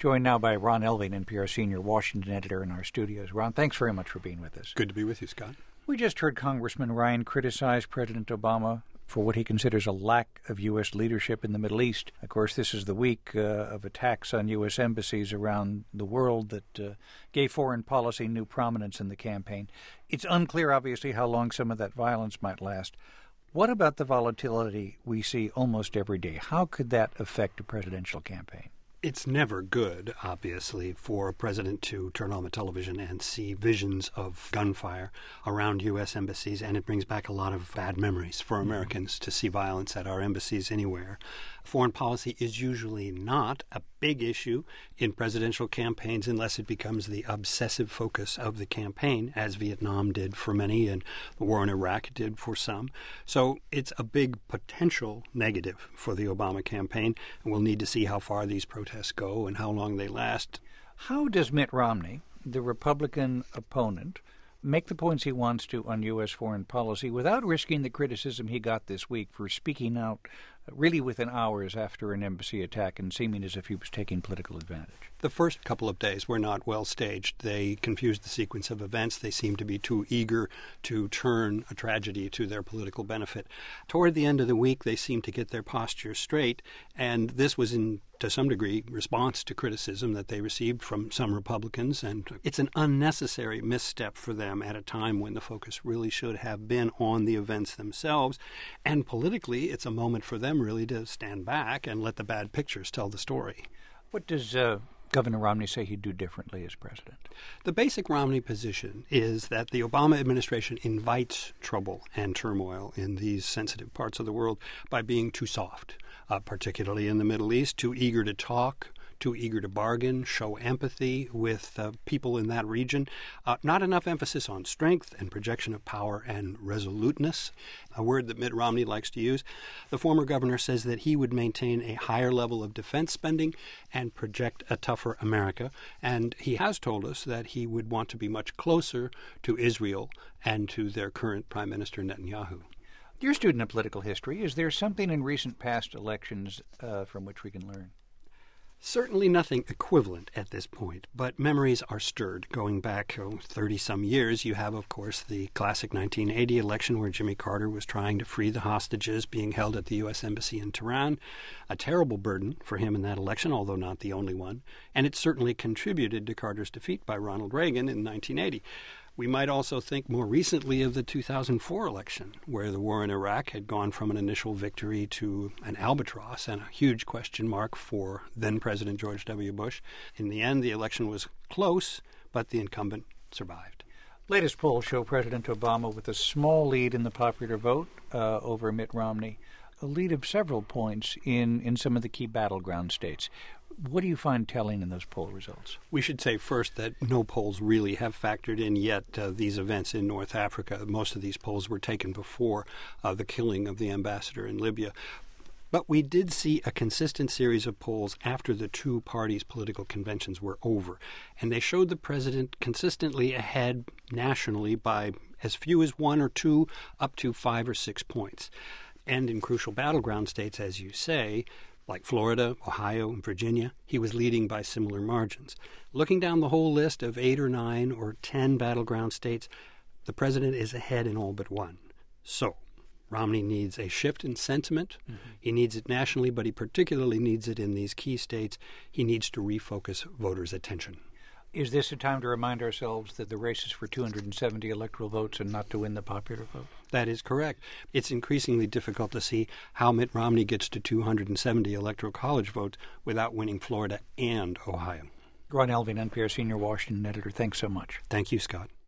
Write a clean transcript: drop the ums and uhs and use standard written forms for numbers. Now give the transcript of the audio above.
Joined now by Ron Elving, NPR Senior Washington Editor in our studios. Ron, thanks very much for being with us. Good to be with you, Scott. We just heard Congressman Ryan criticize President Obama for what he considers a lack of U.S. leadership in the Middle East. Of course, this is the week of attacks on U.S. embassies around the world that gave foreign policy new prominence in the campaign. It's unclear, obviously, how long some of that violence might last. What about the volatility we see almost every day? How could that affect a presidential campaign? It's never good, obviously, for a president to turn on the television and see visions of gunfire around U.S. embassies, and it brings back a lot of bad memories for Americans to see violence at our embassies anywhere. Foreign policy is usually not a big issue in presidential campaigns unless it becomes the obsessive focus of the campaign, as Vietnam did for many and the war in Iraq did for some. So it's a big potential negative for the Obama campaign, and we'll need to see how far these protests go and how long they last. How does Mitt Romney, the Republican opponent, make the points he wants to on U.S. foreign policy without risking the criticism he got this week for speaking out really within hours after an embassy attack and seeming as if he was taking political advantage? The first couple of days were not well staged. They confused the sequence of events. They seemed to be too eager to turn a tragedy to their political benefit. Toward the end of the week, they seemed to get their posture straight, and this was to some degree, response to criticism that they received from some Republicans, and it's an unnecessary misstep for them at a time when the focus really should have been on the events themselves, and politically, it's a moment for them really to stand back and let the bad pictures tell the story. What does Governor Romney say he'd do differently as president? The basic Romney position is that the Obama administration invites trouble and turmoil in these sensitive parts of the world by being too soft, particularly in the Middle East, too eager to talk, too eager to bargain, show empathy with people in that region. Not enough emphasis on strength and projection of power and resoluteness, a word that Mitt Romney likes to use. The former governor says that he would maintain a higher level of defense spending and project a tougher America. And he has told us that he would want to be much closer to Israel and to their current Prime Minister Netanyahu. You're a student of political history. Is there something in recent past elections from which we can learn? Certainly nothing equivalent at this point, but memories are stirred. Going back 30-some years, you have, of course, the classic 1980 election where Jimmy Carter was trying to free the hostages being held at the U.S. Embassy in Tehran. A terrible burden for him in that election, although not the only one, and it certainly contributed to Carter's defeat by Ronald Reagan in 1980. We might also think more recently of the 2004 election, where the war in Iraq had gone from an initial victory to an albatross and a huge question mark for then-President George W. Bush. In the end, the election was close, but the incumbent survived. Latest polls show President Obama with a small lead in the popular vote over Mitt Romney, a lead of several points in some of the key battleground states. What do you find telling in those poll results? We should say first that no polls really have factored in yet these events in North Africa. Most of these polls were taken before the killing of the ambassador in Libya. But we did see a consistent series of polls after the two parties' political conventions were over, and they showed the president consistently ahead nationally by as few as 1 or 2 up to 5 or 6 points. And in crucial battleground states, as you say, like Florida, Ohio, and Virginia, he was leading by similar margins. Looking down the whole list of 8 or 9 or 10 battleground states, the president is ahead in all but one. So Romney needs a shift in sentiment. Mm-hmm. He needs it nationally, but he particularly needs it in these key states. He needs to refocus voters' attention. Is this a time to remind ourselves that the race is for 270 electoral votes and not to win the popular vote? That is correct. It's increasingly difficult to see how Mitt Romney gets to 270 electoral college votes without winning Florida and Ohio. Ron Elving, NPR Senior Washington Editor, thanks so much. Thank you, Scott.